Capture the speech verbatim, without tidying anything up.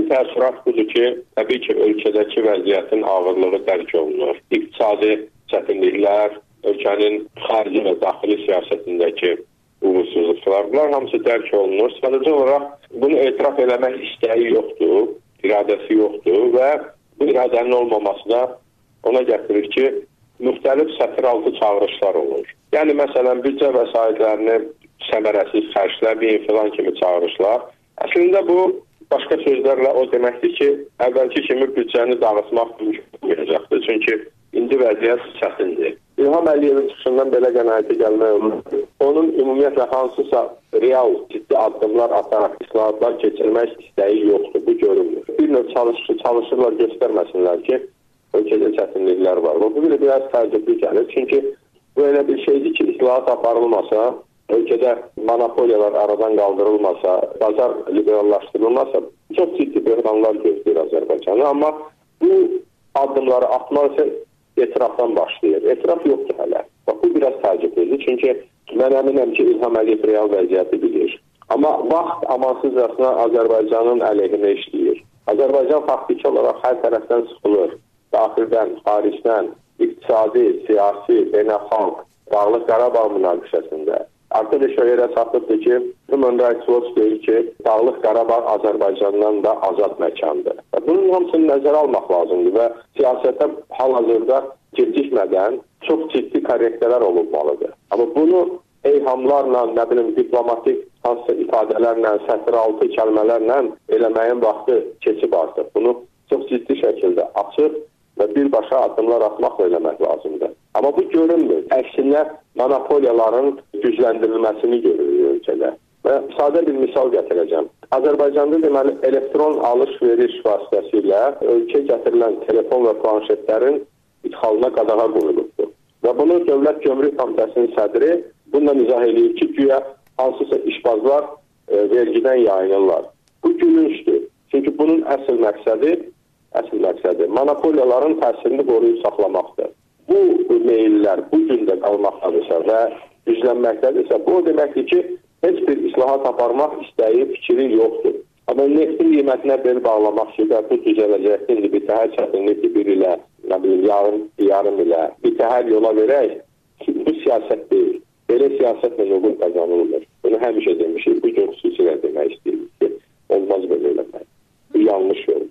təəssürat budur ki, təbii ki, ölkədəki vəziyyətin ağırlığı dərk olunur. İqtisadi çətinliklər, ölkənin xarici və daxili siyasətindəki uğursuzluqlar, bunlar hamısı dərk olunur. Sadəcə olaraq bunu etiraf eləmək istəyi yoxdur, iradəsi yoxdur və bu iradənin olmaması da ona gətirir ki, müxtəlif sətir altı çağırışlar olur. Yəni, məsələn, büdcə vəsaitlərini səmərəsiz xərcləməyin filan kimi çağırışlar. Əslində bu, başqa sözlərlə o deməkdir ki, əvvəlki kimi büdcəni dağıtmaq mümkün olmayacaqdır. Çünki indi vəziyyət çətindir. İlham Əliyevin çıxışından belə qənaətə gəlmək olur. Onun ümumiyyətlə hansısa real, ciddi addımlar ataraq islahatlar keçirmək istəyi yoxdur. Bu görünmür. Bir növ çalışır, çalışırlar göstərməsinlər ki, ölkədə çətinliklər var. Bu belə biraz təəccüblü gəlir. Çünki bu elə bir şeydir ki, islahat aparılmasa, ölkədə monopoliyalar aradan qaldırılmasa, bazar liberallaşdırılmasa, çox ciddi böhranlar gözləyir Azərbaycanı. Amma bu addımları atmaq isə etirafdan başlayır. Etiraf yoxdur hələ. Bax, bu biraz təəccüblüdür. Çünki mən əminəm ki, İlham Əliyev real vəziyyəti bilir. Amma vaxt amansızcasına Azərbaycanın əleyhinə işləyir. Azərbaycan faktiki olaraq hər tərəfdən sıxılır. Daxildən, xaricdən, iqtisadi, siyasi, beynəlxalq, Dağlıq Qarabağ münaqişəsində. Artıq iş o yerə çatıbdır ki, Human Rights Watch deyir ki, Dağlıq Qarabağ Azərbaycandan da azad məkandır. Bunun hamısını nəzərə almaq lazımdır və siyasətə hal-hazırda gecikmədən çox ciddi korrektələr olunmalıdır. Amma bunu eyhamlarla, nə bilim, diplomatik hansısa ifadələrlə, sətir altı kəlmələrlə eləməyin vaxtı keçib artıq. Bunu çox ciddi şəkildə açıq və birbaşa addımlar atmaqla eləmək lazımdır. Amma bu görünmür. Əksinə monopoliyaların gücləndirilməsini görürük ölkədə. Və sadə bir misal gətirəcəm. Azərbaycanda deməli elektron alış-veriş vasitəsilə ölkə gətirilən telefon və planşetlərin idxalına qadağa qoyulubdur. Və bunu Dövlət Gömrük Komitəsinin sədri bununla izah edir ki, güya hansısa işbazlar e, vergidən yayınırlar. Bu gülüncdür. Çünki bunun əsl məqsədi Əsl məqsədi monopoliyaların təsirini qoruyub saxlamaqdır. Bu meyillər bu gündə qalmaqdadırsa və güclənməkdədirsə, bu o deməkdir ki, heç bir islahat aparmaq istəyi, fikri yoxdur. Amma neftin qiymətinə bel bağlamaq ki, bu düzələcəkdir, bir təhər çətinlikdir, bir ilə, nə bilim, yarım, yarım ilə, bir təhər yola verək, bu siyasət deyil. Belə siyasətlə uğur qazanılmır. Bunu həmişə demişik, bu gün xüsusilə demək istəyirik ki, olmaz belə eləmək. Bu yanlış yol.